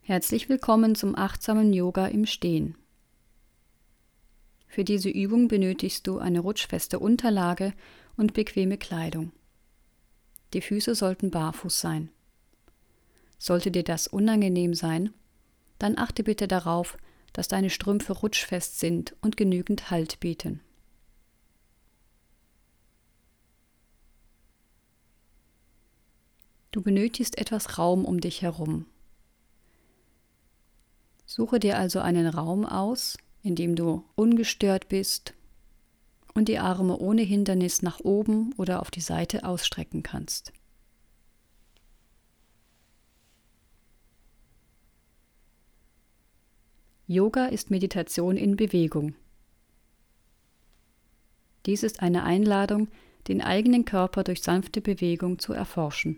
Herzlich willkommen zum achtsamen Yoga im Stehen. Für diese Übung benötigst du eine rutschfeste Unterlage und bequeme Kleidung. Die Füße sollten barfuß sein. Sollte dir das unangenehm sein, dann achte bitte darauf, dass deine Strümpfe rutschfest sind und genügend Halt bieten. Du benötigst etwas Raum um dich herum. Suche dir also einen Raum aus, in dem du ungestört bist und die Arme ohne Hindernis nach oben oder auf die Seite ausstrecken kannst. Yoga ist Meditation in Bewegung. Dies ist eine Einladung, den eigenen Körper durch sanfte Bewegung zu erforschen.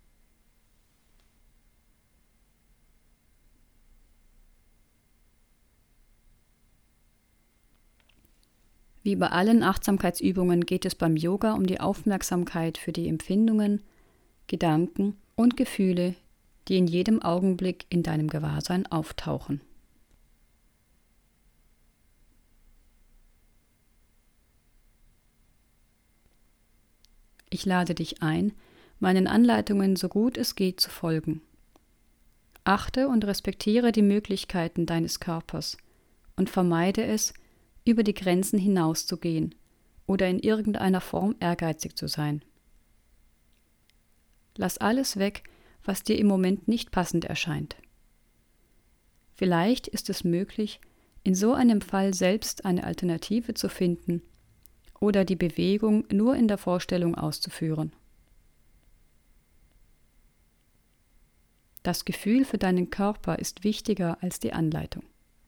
Wie bei allen Achtsamkeitsübungen geht es beim Yoga um die Aufmerksamkeit für die Empfindungen, Gedanken und Gefühle, die in jedem Augenblick in deinem Gewahrsein auftauchen. Ich lade dich ein, meinen Anleitungen so gut es geht zu folgen. Achte und respektiere die Möglichkeiten deines Körpers und vermeide es, über die Grenzen hinauszugehen oder in irgendeiner Form ehrgeizig zu sein. Lass alles weg, was dir im Moment nicht passend erscheint. Vielleicht ist es möglich, in so einem Fall selbst eine Alternative zu finden oder die Bewegung nur in der Vorstellung auszuführen. Das Gefühl für deinen Körper ist wichtiger als die Anleitung.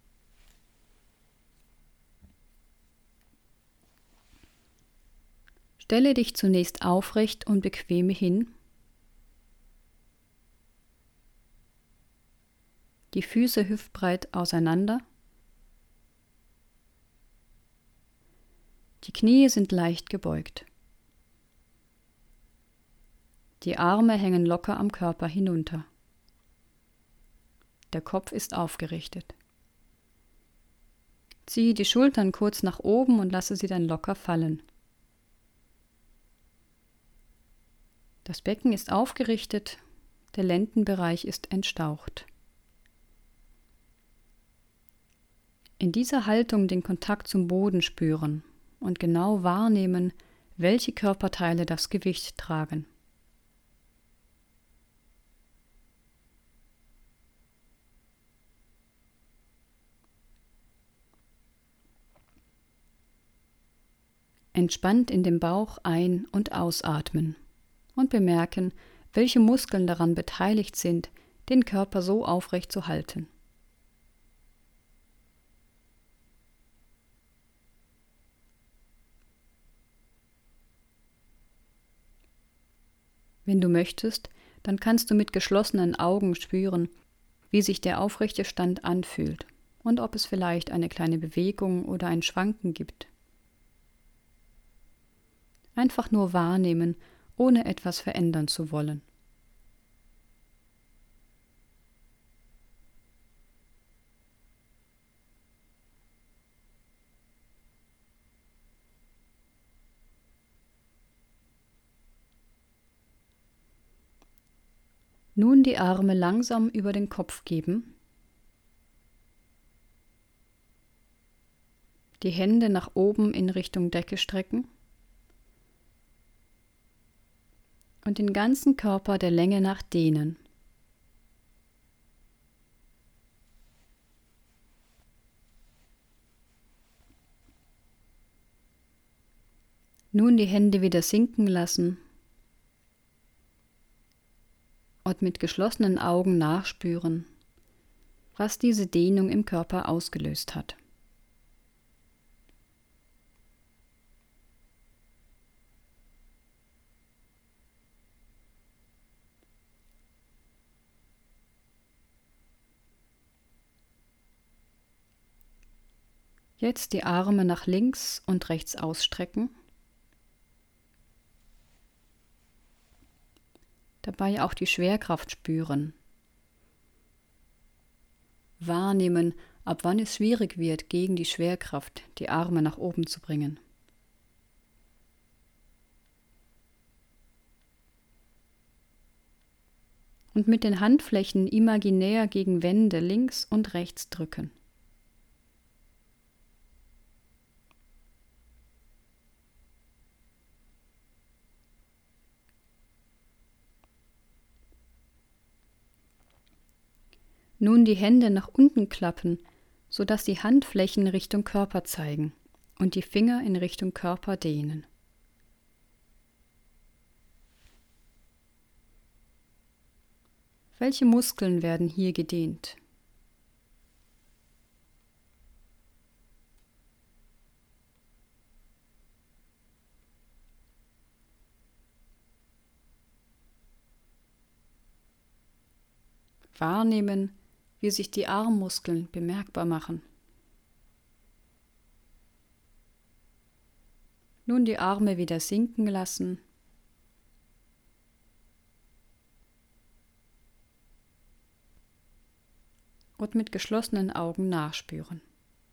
Stelle dich zunächst aufrecht und bequem hin. Die Füße hüftbreit auseinander. Die Knie sind leicht gebeugt. Die Arme hängen locker am Körper hinunter. Der Kopf ist aufgerichtet. Ziehe die Schultern kurz nach oben und lasse sie dann locker fallen. Das Becken ist aufgerichtet, der Lendenbereich ist entstaucht. In dieser Haltung den Kontakt zum Boden spüren und genau wahrnehmen, welche Körperteile das Gewicht tragen. Entspannt in den Bauch ein- und ausatmen und bemerken, welche Muskeln daran beteiligt sind, den Körper so aufrecht zu halten. Wenn du möchtest, dann kannst du mit geschlossenen Augen spüren, wie sich der aufrechte Stand anfühlt und ob es vielleicht eine kleine Bewegung oder ein Schwanken gibt. Einfach nur wahrnehmen, ohne etwas verändern zu wollen. Nun die Arme langsam über den Kopf geben, die Hände nach oben in Richtung Decke strecken und den ganzen Körper der Länge nach dehnen. Nun die Hände wieder sinken lassen und mit geschlossenen Augen nachspüren, was diese Dehnung im Körper ausgelöst hat. Jetzt die Arme nach links und rechts ausstrecken. Dabei auch die Schwerkraft spüren. Wahrnehmen, ab wann es schwierig wird, gegen die Schwerkraft die Arme nach oben zu bringen. Und mit den Handflächen imaginär gegen Wände links und rechts drücken. Nun die Hände nach unten klappen, sodass die Handflächen Richtung Körper zeigen und die Finger in Richtung Körper dehnen. Welche Muskeln werden hier gedehnt? Wahrnehmen, wie sich die Armmuskeln bemerkbar machen. Nun die Arme wieder sinken lassen. Und mit geschlossenen Augen nachspüren.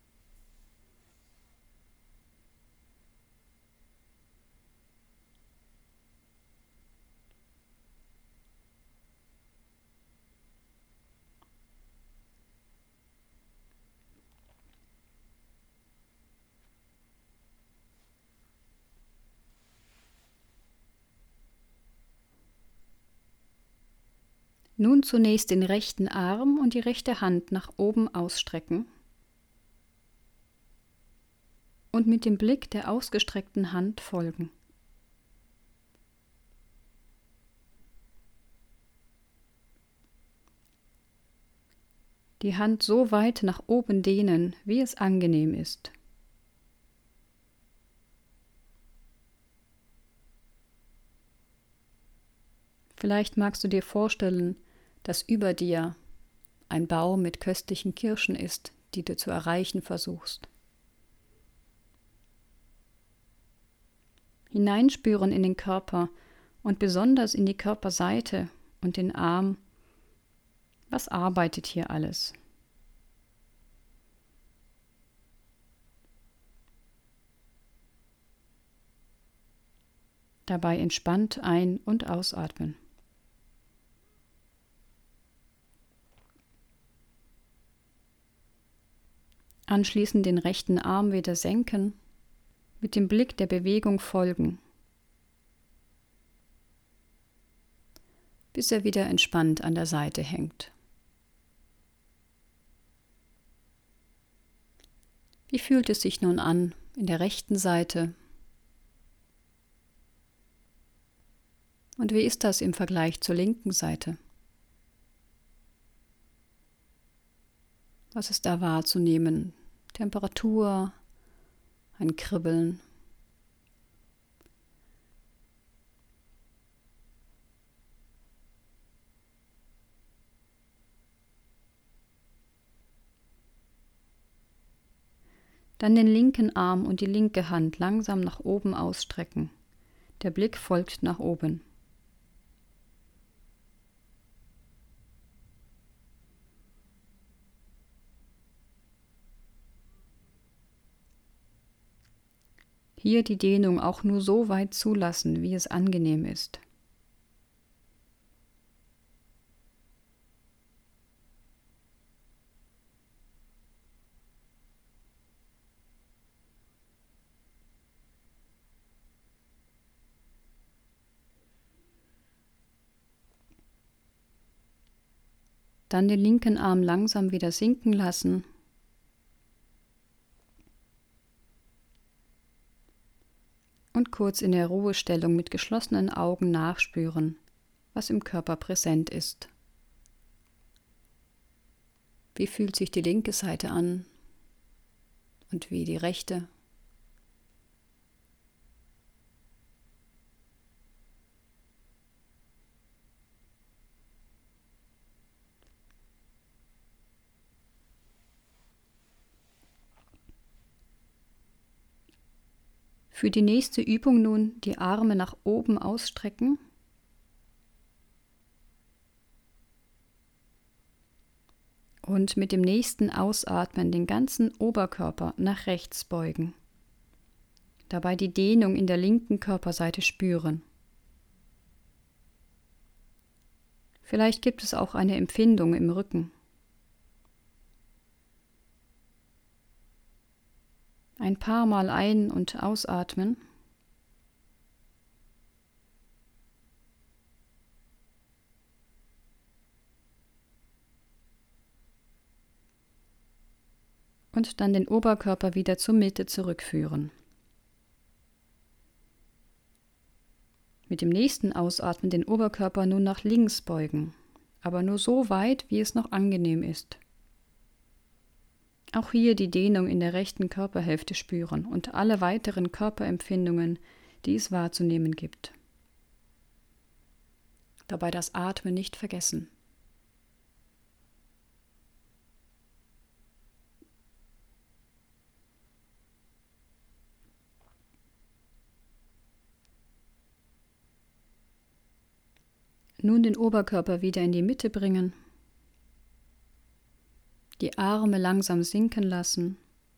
Nun zunächst den rechten Arm und die rechte Hand nach oben ausstrecken und mit dem Blick der ausgestreckten Hand folgen. Die Hand so weit nach oben dehnen, wie es angenehm ist. Vielleicht magst du dir vorstellen, dass über dir ein Baum mit köstlichen Kirschen ist, die du zu erreichen versuchst. Hineinspüren in den Körper und besonders in die Körperseite und den Arm. Was arbeitet hier alles? Dabei entspannt ein- und ausatmen. Anschließend den rechten Arm wieder senken, mit dem Blick der Bewegung folgen, bis er wieder entspannt an der Seite hängt. Wie fühlt es sich nun an in der rechten Seite? Und wie ist das im Vergleich zur linken Seite? Was ist da wahrzunehmen? Temperatur, ein Kribbeln. Dann den linken Arm und die linke Hand langsam nach oben ausstrecken. Der Blick folgt nach oben. Hier die Dehnung auch nur so weit zulassen, wie es angenehm ist. Dann den linken Arm langsam wieder sinken lassen. Und kurz in der Ruhestellung mit geschlossenen Augen nachspüren, was im Körper präsent ist. Wie fühlt sich die linke Seite an und wie die rechte? Für die nächste Übung nun die Arme nach oben ausstrecken Und mit dem nächsten Ausatmen den ganzen Oberkörper nach rechts beugen. Dabei die Dehnung in der linken Körperseite spüren. Vielleicht gibt es auch eine Empfindung im Rücken. Ein paar Mal ein- und ausatmen. Und dann den Oberkörper wieder zur Mitte zurückführen. Mit dem nächsten Ausatmen den Oberkörper nun nach links beugen, aber nur so weit, wie es noch angenehm ist. Auch hier die Dehnung in der rechten Körperhälfte spüren und alle weiteren Körperempfindungen, die es wahrzunehmen gibt. Dabei das Atmen nicht vergessen. Nun den Oberkörper wieder in die Mitte bringen, die Arme langsam sinken lassen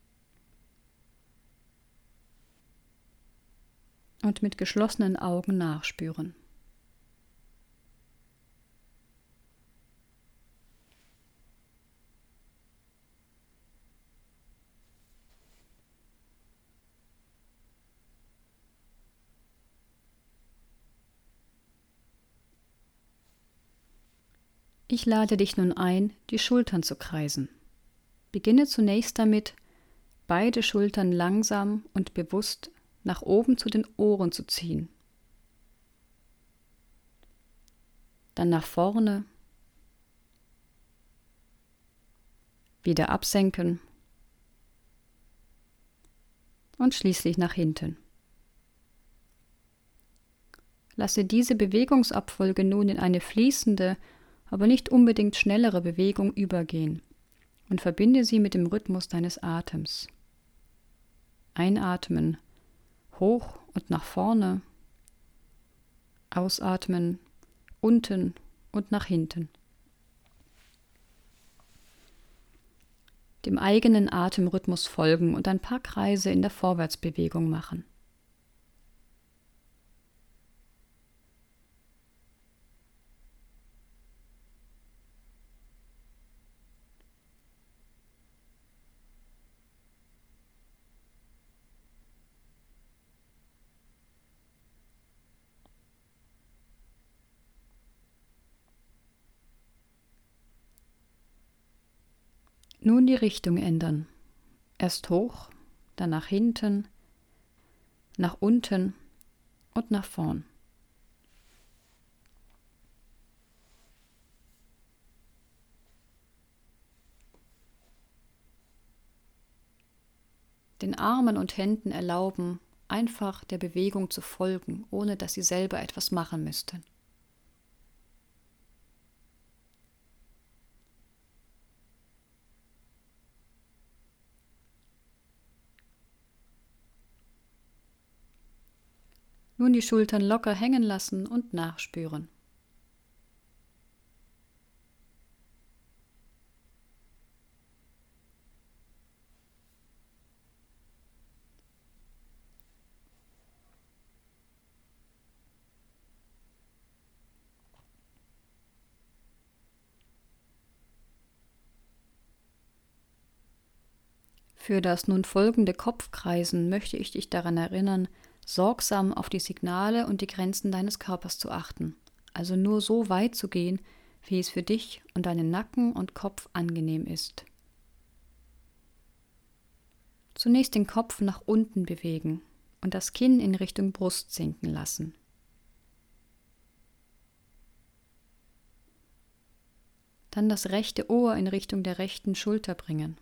und mit geschlossenen Augen nachspüren. Ich lade dich nun ein, die Schultern zu kreisen. Beginne zunächst damit, beide Schultern langsam und bewusst nach oben zu den Ohren zu ziehen. Dann nach vorne, wieder absenken und schließlich nach hinten. Lasse diese Bewegungsabfolge nun in eine fließende, aber nicht unbedingt schnellere Bewegung übergehen und verbinde sie mit dem Rhythmus deines Atems. Einatmen, hoch und nach vorne, ausatmen, unten und nach hinten. Dem eigenen Atemrhythmus folgen und ein paar Kreise in der Vorwärtsbewegung machen. Nun die Richtung ändern. Erst hoch, dann nach hinten, nach unten und nach vorn. Den Armen und Händen erlauben, einfach der Bewegung zu folgen, ohne dass sie selber etwas machen müssten. Nun die Schultern locker hängen lassen und nachspüren. Für das nun folgende Kopfkreisen möchte ich dich daran erinnern, sorgsam auf die Signale und die Grenzen deines Körpers zu achten, also nur so weit zu gehen, wie es für dich und deinen Nacken und Kopf angenehm ist. Zunächst den Kopf nach unten bewegen und das Kinn in Richtung Brust sinken lassen. Dann das rechte Ohr in Richtung der rechten Schulter bringen.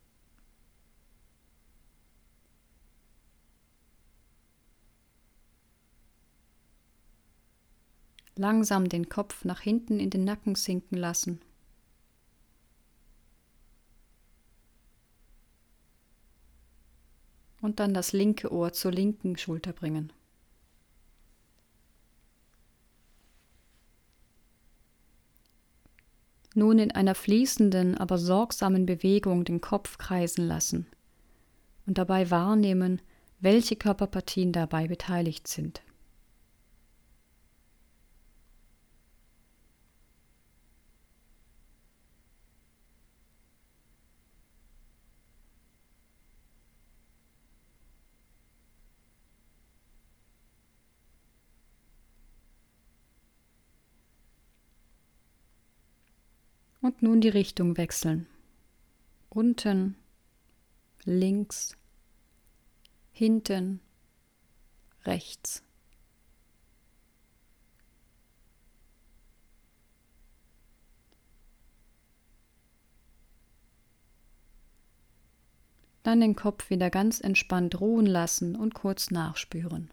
Langsam den Kopf nach hinten in den Nacken sinken lassen. Und dann das linke Ohr zur linken Schulter bringen. Nun in einer fließenden, aber sorgsamen Bewegung den Kopf kreisen lassen und dabei wahrnehmen, welche Körperpartien dabei beteiligt sind. Und nun die Richtung wechseln. Unten, links, hinten, rechts. Dann den Kopf wieder ganz entspannt ruhen lassen und kurz nachspüren.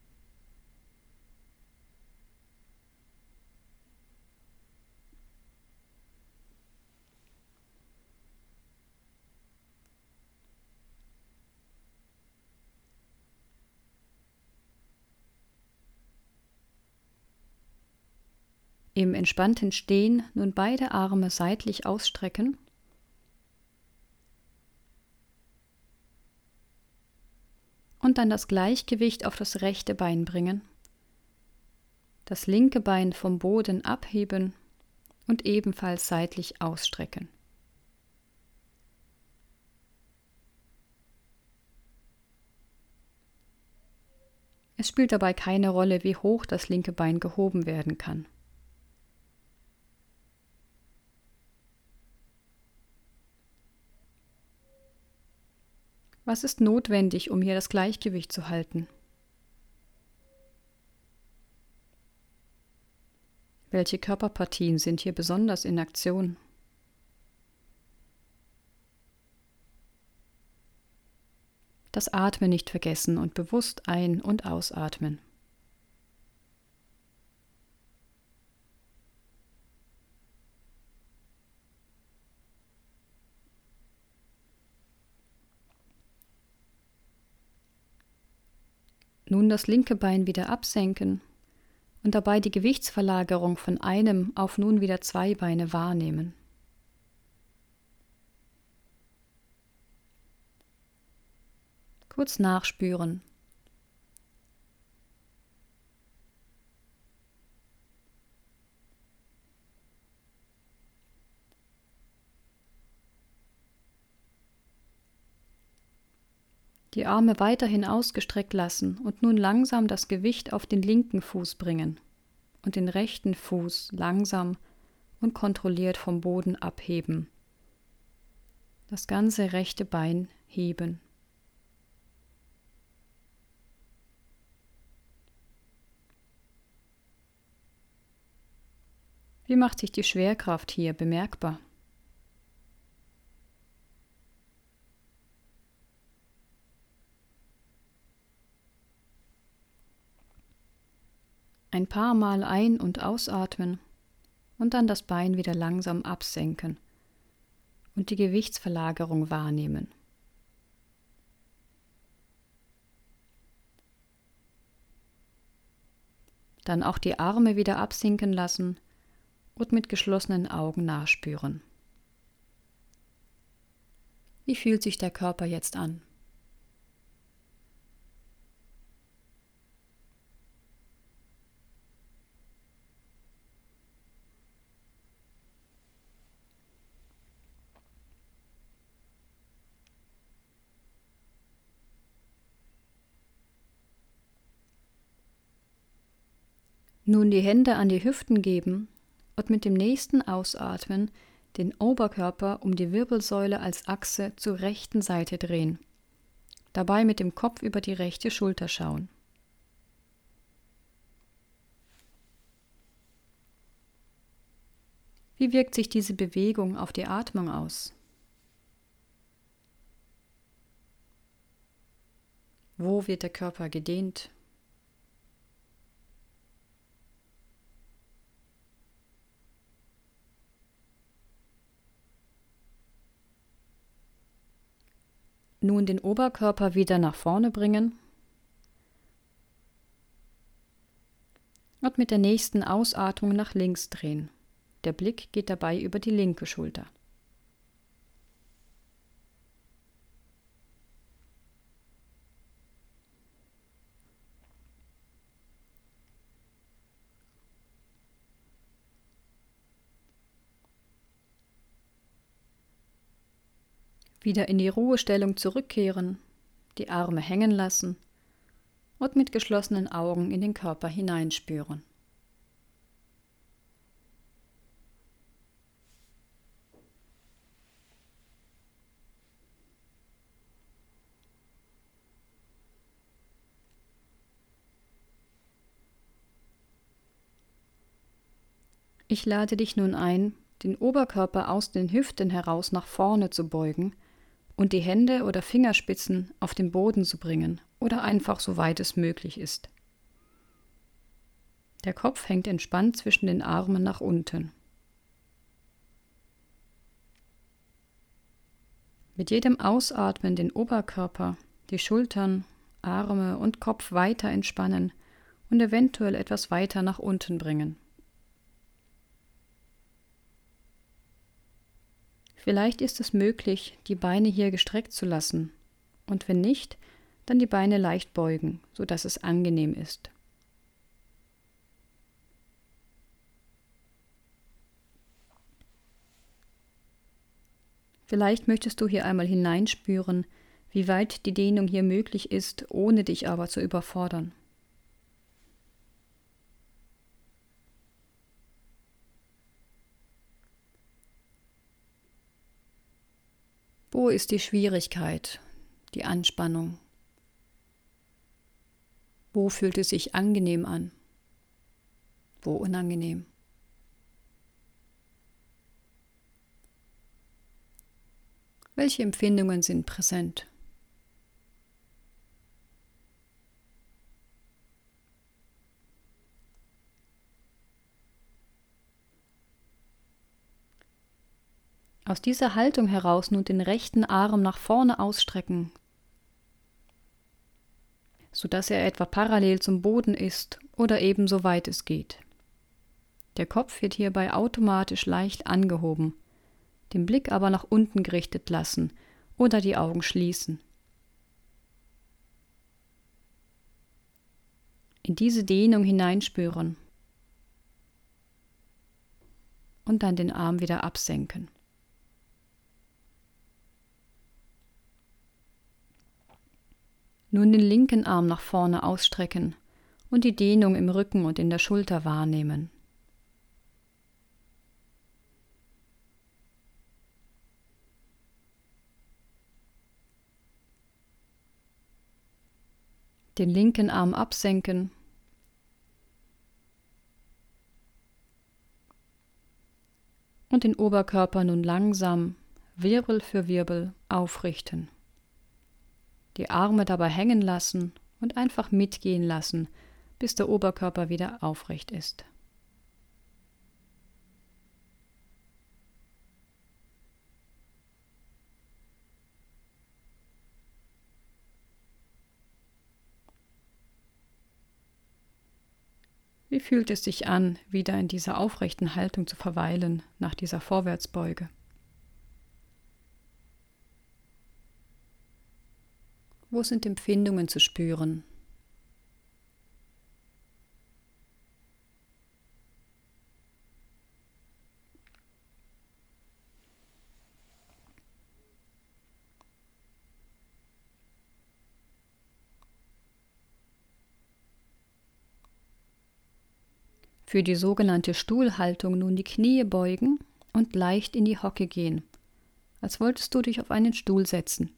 Im entspannten Stehen nun beide Arme seitlich ausstrecken und dann das Gleichgewicht auf das rechte Bein bringen, das linke Bein vom Boden abheben und ebenfalls seitlich ausstrecken. Es spielt dabei keine Rolle, wie hoch das linke Bein gehoben werden kann. Was ist notwendig, um hier das Gleichgewicht zu halten? Welche Körperpartien sind hier besonders in Aktion? Das Atmen nicht vergessen und bewusst ein- und ausatmen. Nun das linke Bein wieder absenken und dabei die Gewichtsverlagerung von einem auf nun wieder 2 Beine wahrnehmen. Kurz nachspüren. Die Arme weiterhin ausgestreckt lassen und nun langsam das Gewicht auf den linken Fuß bringen und den rechten Fuß langsam und kontrolliert vom Boden abheben. Das ganze rechte Bein heben. Wie macht sich die Schwerkraft hier bemerkbar? Ein paar Mal ein- und ausatmen und dann das Bein wieder langsam absenken und die Gewichtsverlagerung wahrnehmen. Dann auch die Arme wieder absinken lassen und mit geschlossenen Augen nachspüren. Wie fühlt sich der Körper jetzt an? Nun die Hände an die Hüften geben und mit dem nächsten Ausatmen den Oberkörper um die Wirbelsäule als Achse zur rechten Seite drehen. Dabei mit dem Kopf über die rechte Schulter schauen. Wie wirkt sich diese Bewegung auf die Atmung aus? Wo wird der Körper gedehnt? Nun den Oberkörper wieder nach vorne bringen und mit der nächsten Ausatmung nach links drehen. Der Blick geht dabei über die linke Schulter. Wieder in die Ruhestellung zurückkehren, die Arme hängen lassen und mit geschlossenen Augen in den Körper hineinspüren. Ich lade dich nun ein, den Oberkörper aus den Hüften heraus nach vorne zu beugen und die Hände oder Fingerspitzen auf den Boden zu bringen oder einfach so weit es möglich ist. Der Kopf hängt entspannt zwischen den Armen nach unten. Mit jedem Ausatmen den Oberkörper, die Schultern, Arme und Kopf weiter entspannen und eventuell etwas weiter nach unten bringen. Vielleicht ist es möglich, die Beine hier gestreckt zu lassen und wenn nicht, dann die Beine leicht beugen, sodass es angenehm ist. Vielleicht möchtest du hier einmal hineinspüren, wie weit die Dehnung hier möglich ist, ohne dich aber zu überfordern. Wo ist die Schwierigkeit, die Anspannung? Wo fühlt es sich angenehm an? Wo unangenehm? Welche Empfindungen sind präsent? Aus dieser Haltung heraus nun den rechten Arm nach vorne ausstrecken, sodass er etwa parallel zum Boden ist oder eben so weit es geht. Der Kopf wird hierbei automatisch leicht angehoben, den Blick aber nach unten gerichtet lassen oder die Augen schließen. In diese Dehnung hineinspüren und dann den Arm wieder absenken. Nun den linken Arm nach vorne ausstrecken und die Dehnung im Rücken und in der Schulter wahrnehmen. Den linken Arm absenken und den Oberkörper nun langsam, Wirbel für Wirbel, aufrichten. Die Arme dabei hängen lassen und einfach mitgehen lassen, bis der Oberkörper wieder aufrecht ist. Wie fühlt es sich an, wieder in dieser aufrechten Haltung zu verweilen nach dieser Vorwärtsbeuge? Wo sind Empfindungen zu spüren? Für die sogenannte Stuhlhaltung nun die Knie beugen und leicht in die Hocke gehen, als wolltest du dich auf einen Stuhl setzen.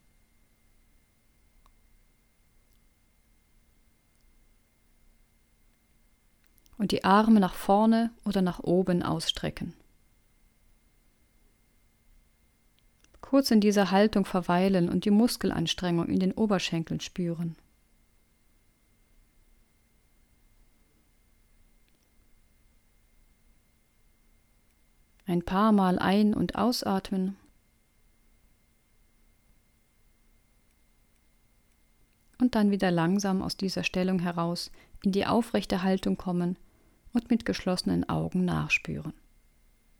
Und die Arme nach vorne oder nach oben ausstrecken. Kurz in dieser Haltung verweilen und die Muskelanstrengung in den Oberschenkeln spüren. Ein paar Mal ein- und ausatmen. Und dann wieder langsam aus dieser Stellung heraus in die aufrechte Haltung kommen und mit geschlossenen Augen nachspüren.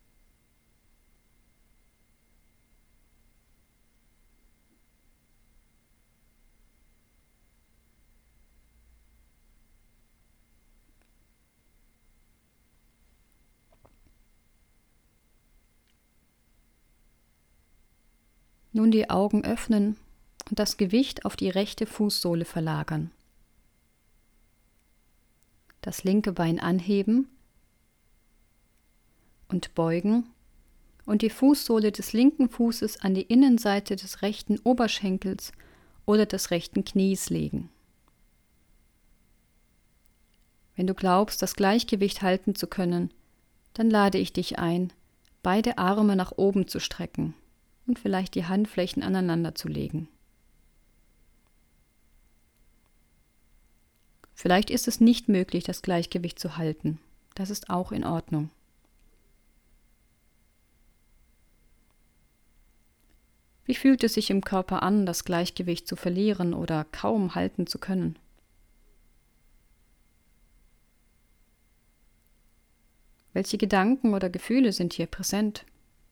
Nun die Augen öffnen und das Gewicht auf die rechte Fußsohle verlagern. Das linke Bein anheben und beugen und die Fußsohle des linken Fußes an die Innenseite des rechten Oberschenkels oder des rechten Knies legen. Wenn du glaubst, das Gleichgewicht halten zu können, dann lade ich dich ein, beide Arme nach oben zu strecken und vielleicht die Handflächen aneinander zu legen. Vielleicht ist es nicht möglich, das Gleichgewicht zu halten. Das ist auch in Ordnung. Wie fühlt es sich im Körper an, das Gleichgewicht zu verlieren oder kaum halten zu können? Welche Gedanken oder Gefühle sind hier präsent?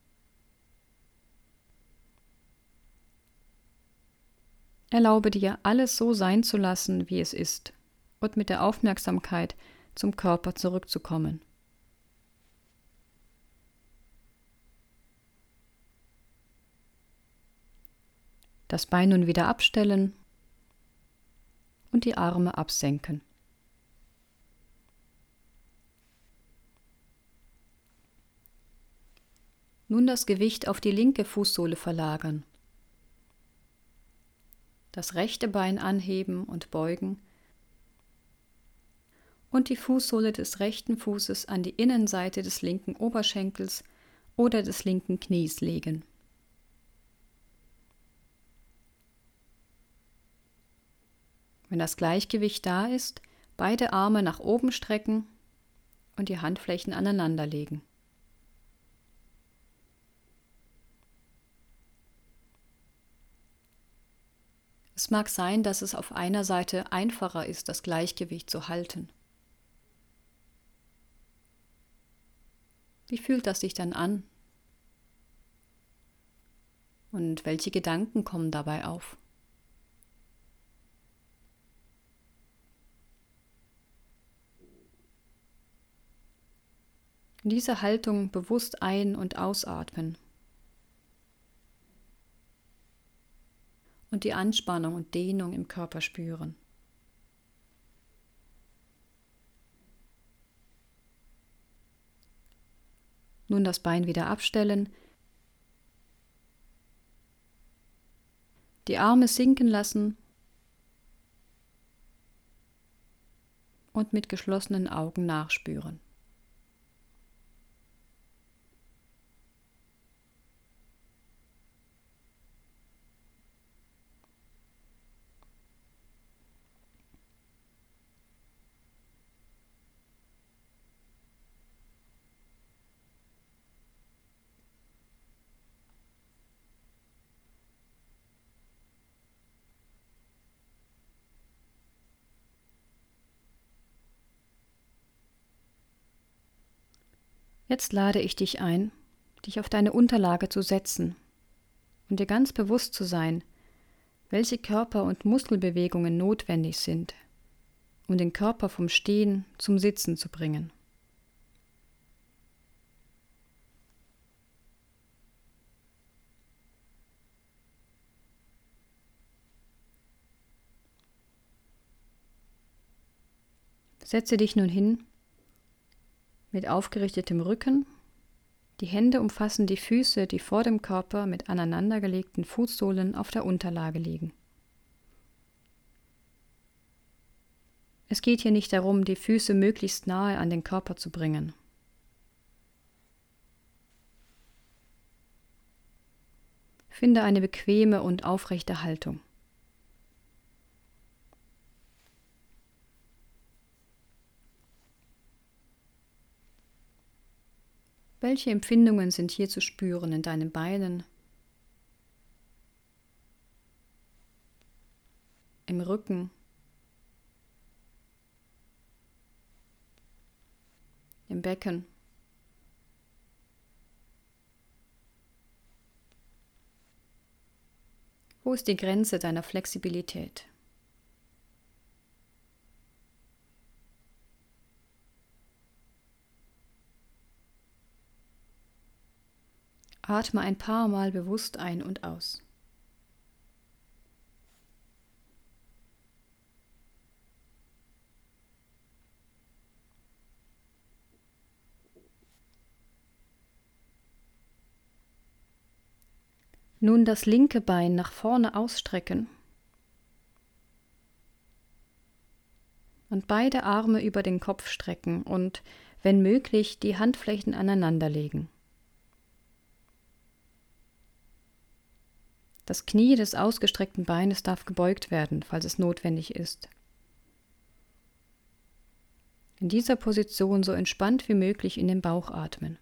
Erlaube dir, alles so sein zu lassen, wie es ist, und mit der Aufmerksamkeit zum Körper zurückzukommen. Das Bein nun wieder abstellen und die Arme absenken. Nun das Gewicht auf die linke Fußsohle verlagern. Das rechte Bein anheben und beugen und die Fußsohle des rechten Fußes an die Innenseite des linken Oberschenkels oder des linken Knies legen. Wenn das Gleichgewicht da ist, beide Arme nach oben strecken und die Handflächen aneinander legen. Es mag sein, dass es auf einer Seite einfacher ist, das Gleichgewicht zu halten. Wie fühlt das sich dann an? Und welche Gedanken kommen dabei auf? In dieser Haltung bewusst ein- und ausatmen und die Anspannung und Dehnung im Körper spüren. Nun das Bein wieder abstellen, die Arme sinken lassen und mit geschlossenen Augen nachspüren. Jetzt lade ich dich ein, dich auf deine Unterlage zu setzen und dir ganz bewusst zu sein, welche Körper- und Muskelbewegungen notwendig sind, um den Körper vom Stehen zum Sitzen zu bringen. Setze dich nun hin mit aufgerichtetem Rücken. Die Hände umfassen die Füße, die vor dem Körper mit aneinandergelegten Fußsohlen auf der Unterlage liegen. Es geht hier nicht darum, die Füße möglichst nahe an den Körper zu bringen. Finde eine bequeme und aufrechte Haltung. Welche Empfindungen sind hier zu spüren in deinen Beinen, im Rücken, im Becken? Wo ist die Grenze deiner Flexibilität? Atme ein paar Mal bewusst ein und aus. Nun das linke Bein nach vorne ausstrecken und beide Arme über den Kopf strecken und, wenn möglich, die Handflächen aneinanderlegen. Das Knie des ausgestreckten Beines darf gebeugt werden, falls es notwendig ist. In dieser Position so entspannt wie möglich in den Bauch atmen.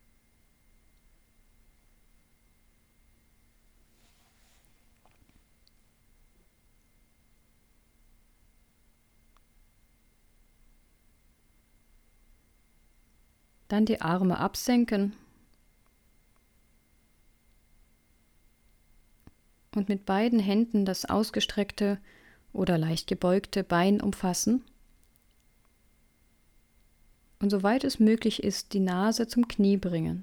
Dann die Arme absenken und mit beiden Händen das ausgestreckte oder leicht gebeugte Bein umfassen und soweit es möglich ist, die Nase zum Knie bringen.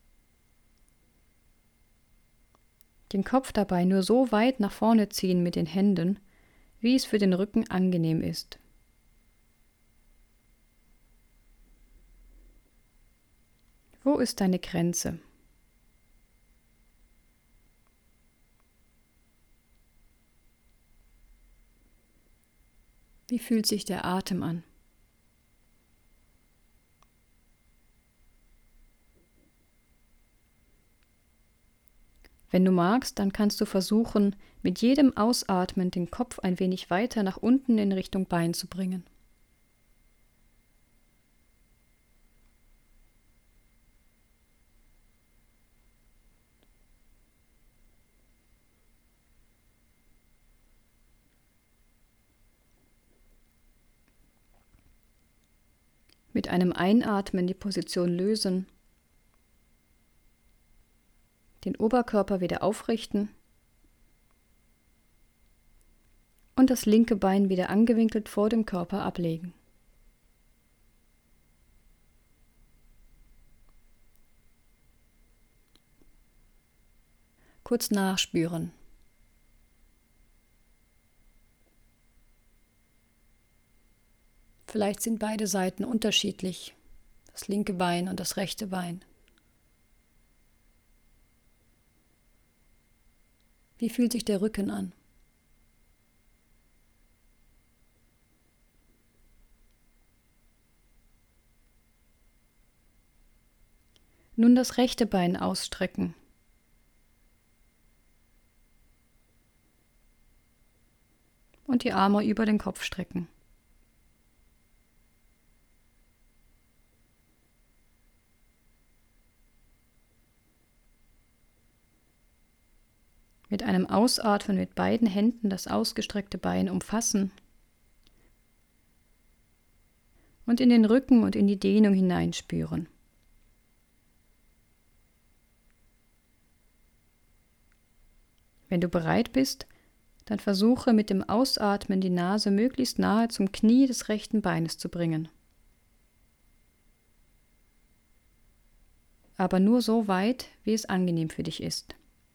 Den Kopf dabei nur so weit nach vorne ziehen mit den Händen, wie es für den Rücken angenehm ist. Wo ist deine Grenze? Wie fühlt sich der Atem an? Wenn du magst, dann kannst du versuchen, mit jedem Ausatmen den Kopf ein wenig weiter nach unten in Richtung Bein zu bringen. Mit einem Einatmen die Position lösen, den Oberkörper wieder aufrichten und das linke Bein wieder angewinkelt vor dem Körper ablegen. Kurz nachspüren. Vielleicht sind beide Seiten unterschiedlich, das linke Bein und das rechte Bein. Wie fühlt sich der Rücken an? Nun das rechte Bein ausstrecken. Und die Arme über den Kopf strecken. Mit einem Ausatmen mit beiden Händen das ausgestreckte Bein umfassen und in den Rücken und in die Dehnung hineinspüren. Wenn du bereit bist, dann versuche mit dem Ausatmen die Nase möglichst nahe zum Knie des rechten Beines zu bringen. Aber nur so weit, wie es angenehm für dich ist.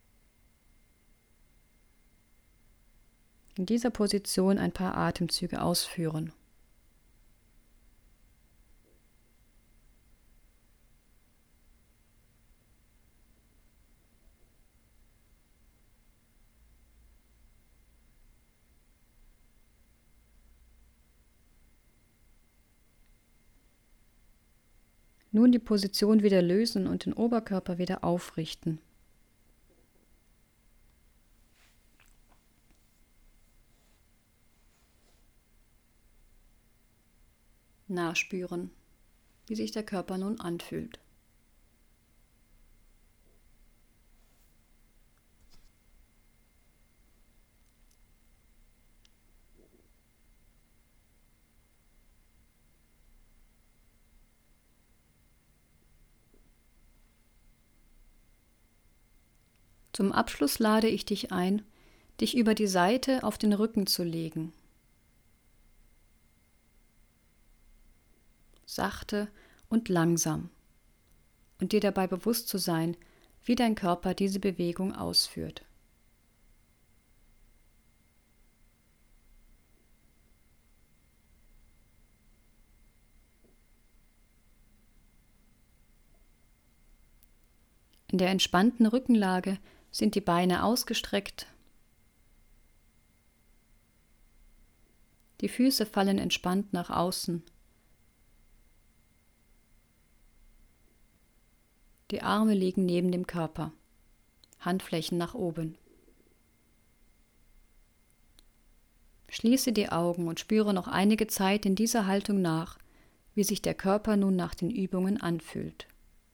In dieser Position ein paar Atemzüge ausführen. Nun die Position wieder lösen und den Oberkörper wieder aufrichten. Nachspüren, wie sich der Körper nun anfühlt. Zum Abschluss lade ich dich ein, dich über die Seite auf den Rücken zu legen. Sachte und langsam. Und dir dabei bewusst zu sein, wie dein Körper diese Bewegung ausführt. In der entspannten Rückenlage Sind die Beine ausgestreckt? Die Füße fallen entspannt nach außen. Die Arme liegen neben dem Körper, Handflächen nach oben. Schließe die Augen und spüre noch einige Zeit in dieser Haltung nach, wie sich der Körper nun nach den Übungen anfühlt.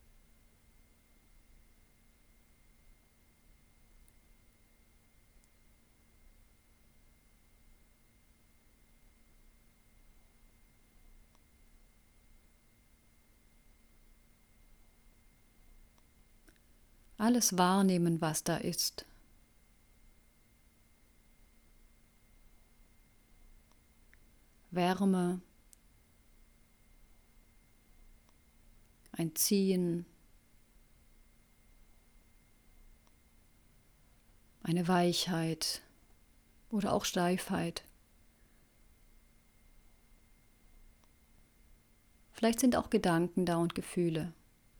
Alles wahrnehmen, was da ist. Wärme, ein Ziehen, eine Weichheit oder auch Steifheit. Vielleicht sind auch Gedanken da und Gefühle.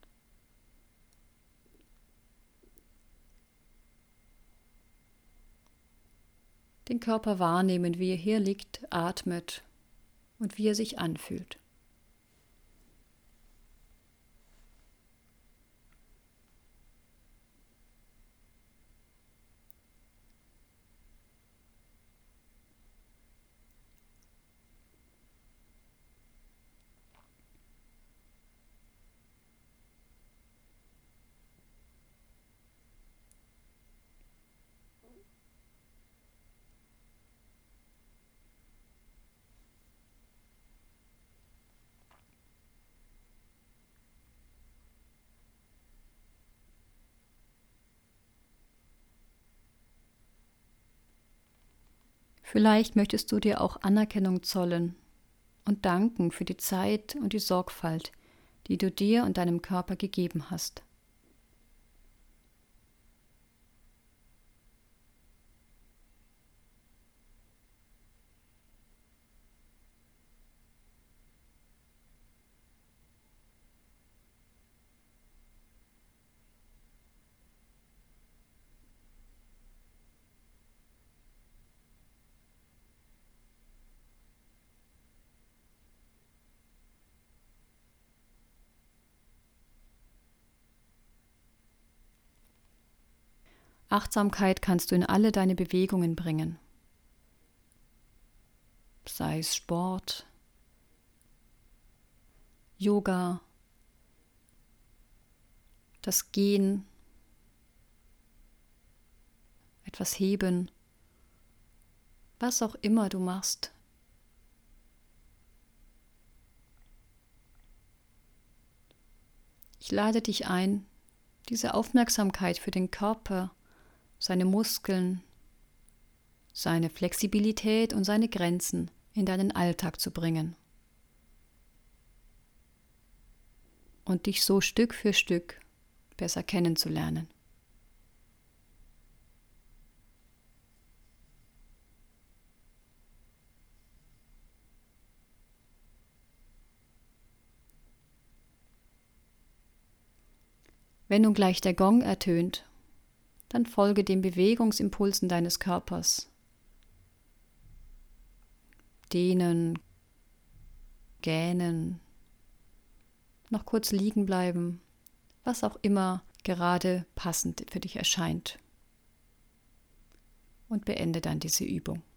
Den Körper wahrnehmen, wie er hier liegt, atmet und wie er sich anfühlt. Vielleicht möchtest du dir auch Anerkennung zollen und danken für die Zeit und die Sorgfalt, die du dir und deinem Körper gegeben hast. Achtsamkeit kannst du in alle deine Bewegungen bringen. Sei es Sport, Yoga, das Gehen, etwas heben, was auch immer du machst. Ich lade dich ein, diese Aufmerksamkeit für den Körper, seine Muskeln, seine Flexibilität und seine Grenzen in deinen Alltag zu bringen. Und dich so Stück für Stück besser kennenzulernen. Wenn nun gleich der Gong ertönt, dann folge den Bewegungsimpulsen deines Körpers. Dehnen, gähnen, noch kurz liegen bleiben, was auch immer gerade passend für dich erscheint. Und beende dann diese Übung.